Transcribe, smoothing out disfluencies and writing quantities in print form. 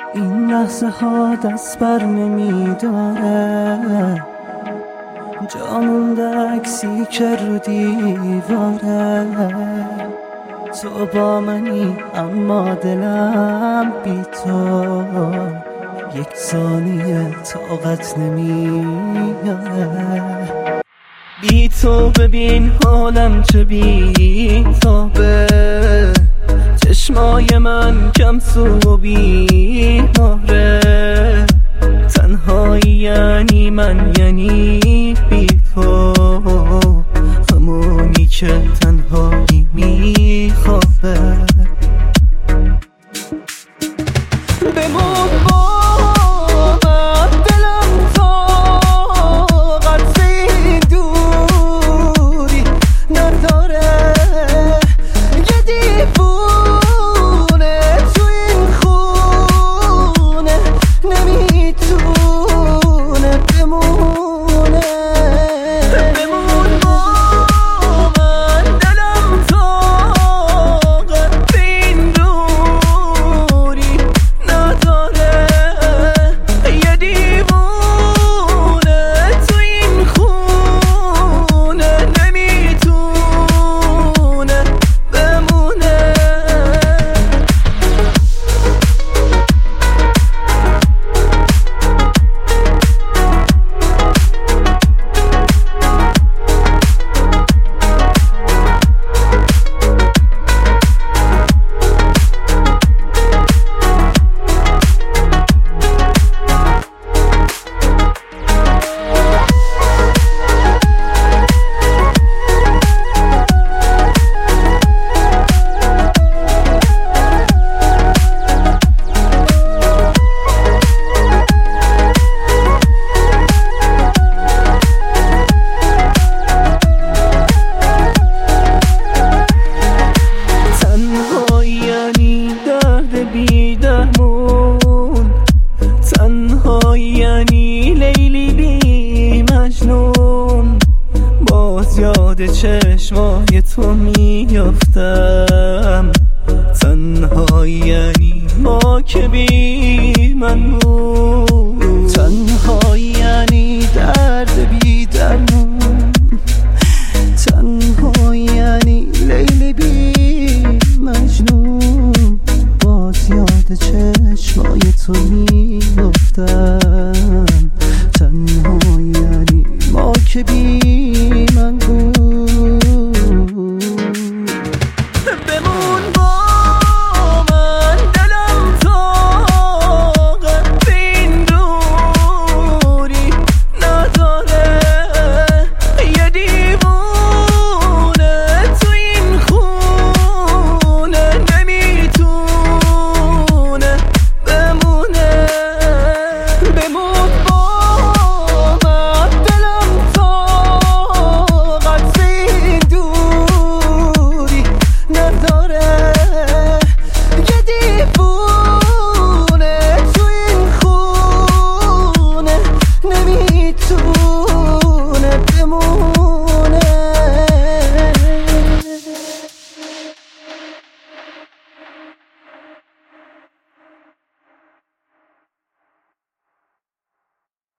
این لحظه ها دست بر نمیداره، جا مونده عکسی که رو دیواره. تو با منی اما دلم بی تو یک ثانیه طاقت نمیاره. بی تو ببین حالم چه بی تابه، چشمای من کم سو و بیماره. تنهایی یعنی من، یعنی بی تو، همونی که تنهایی میخوابه. بمون با من، دلم طاقت این دوری نداره. یه دیوونه تو این خونه نمیتونه بمونه. بمون با من، دلم طاقت این دوری نداره. یه دیوونه تو این خونه نمیتونه بمونه. تنهایی یعنی لیلی بی مجنون، باز یاد چشمای تو میافتم.